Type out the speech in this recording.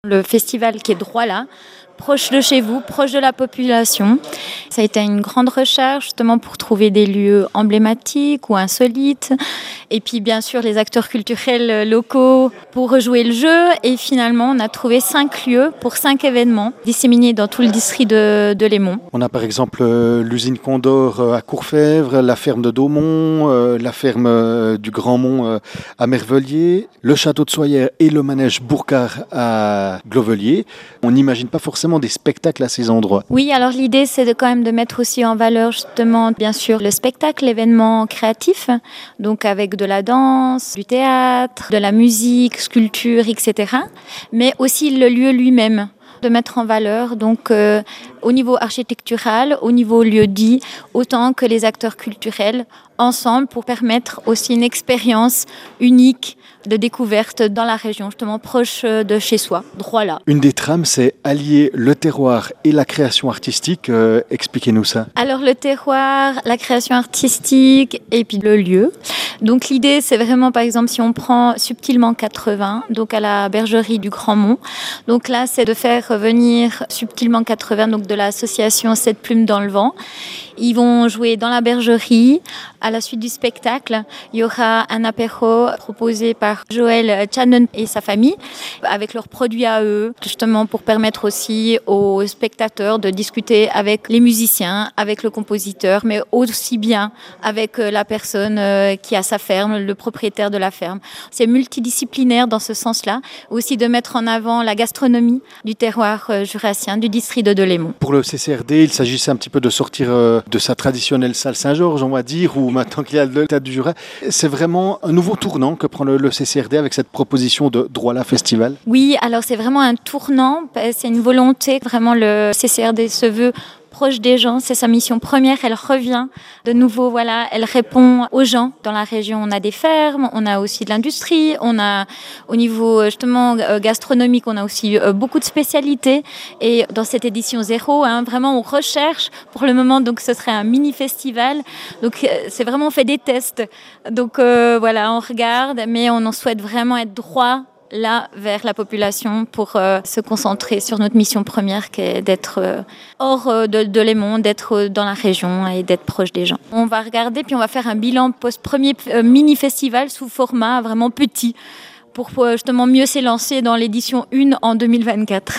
Le festival qui est droit là, proche de chez vous, proche de la population. Ça a été une grande recherche justement pour trouver des lieux emblématiques ou insolites. Et puis bien sûr les acteurs culturels locaux pour rejouer le jeu. Et finalement on a trouvé 5 lieux pour 5 événements disséminés dans tout le district de Lémont. On a par exemple l'usine Condor à Courfèvre, la ferme de Daumont, la ferme du Grand-Mont à Mervelier, le château de Soyères et le manège Bourcard à Glovelier. On n'imagine pas forcément des spectacles à ces endroits. Oui, alors l'idée c'est quand même de mettre aussi en valeur justement bien sûr le spectacle, l'événement créatif, donc avec de la danse, du théâtre, de la musique, sculpture, etc. Mais aussi le lieu lui-même, de mettre en valeur donc au niveau architectural, au niveau lieu-dit, autant que les acteurs culturels ensemble pour permettre aussi une expérience unique de découverte dans la région, justement proche de chez soi, droit là. Une des trames, c'est allier le terroir et la création artistique. Expliquez-nous ça. Alors le terroir, la création artistique et puis le lieu. Donc l'idée, c'est vraiment, par exemple, si on prend Subtilement 80, donc à la bergerie du Grand-Mont. Donc là, c'est de faire venir Subtilement 80, donc de l'association 7 plumes dans le vent. Ils vont jouer dans la bergerie. À la suite du spectacle, il y aura un apéro proposé par Joël Channon et sa famille, avec leurs produits à eux, justement pour permettre aussi aux spectateurs de discuter avec les musiciens, avec le compositeur, mais aussi bien avec la personne qui a sa ferme, le propriétaire de la ferme. C'est multidisciplinaire dans ce sens-là, aussi de mettre en avant la gastronomie du terroir jurassien, du district de Lémont. Pour le CCRD, il s'agissait un petit peu de sortir de sa traditionnelle salle Saint-Georges, on va dire, ou maintenant qu'il y a le Théâtre du Jura. C'est vraiment un nouveau tournant que prend le CCRD avec cette proposition de Droit là Festival. Oui, alors c'est vraiment un tournant, c'est une volonté, vraiment le CCRD se veut proche des gens, c'est sa mission première, elle revient de nouveau, voilà, elle répond aux gens dans la région. On a des fermes, on a aussi de l'industrie, on a au niveau justement gastronomique, on a aussi beaucoup de spécialités et dans cette édition 0, vraiment on recherche pour le moment, donc ce serait un mini festival, donc c'est vraiment on fait des tests, donc voilà, on regarde, mais on en souhaite vraiment être droit là vers la population pour se concentrer sur notre mission première qui est d'être hors de Lémont, d'être dans la région et d'être proche des gens. On va regarder puis on va faire un bilan post-premier mini-festival sous format vraiment petit pour justement mieux s'élancer dans l'édition 1 en 2024.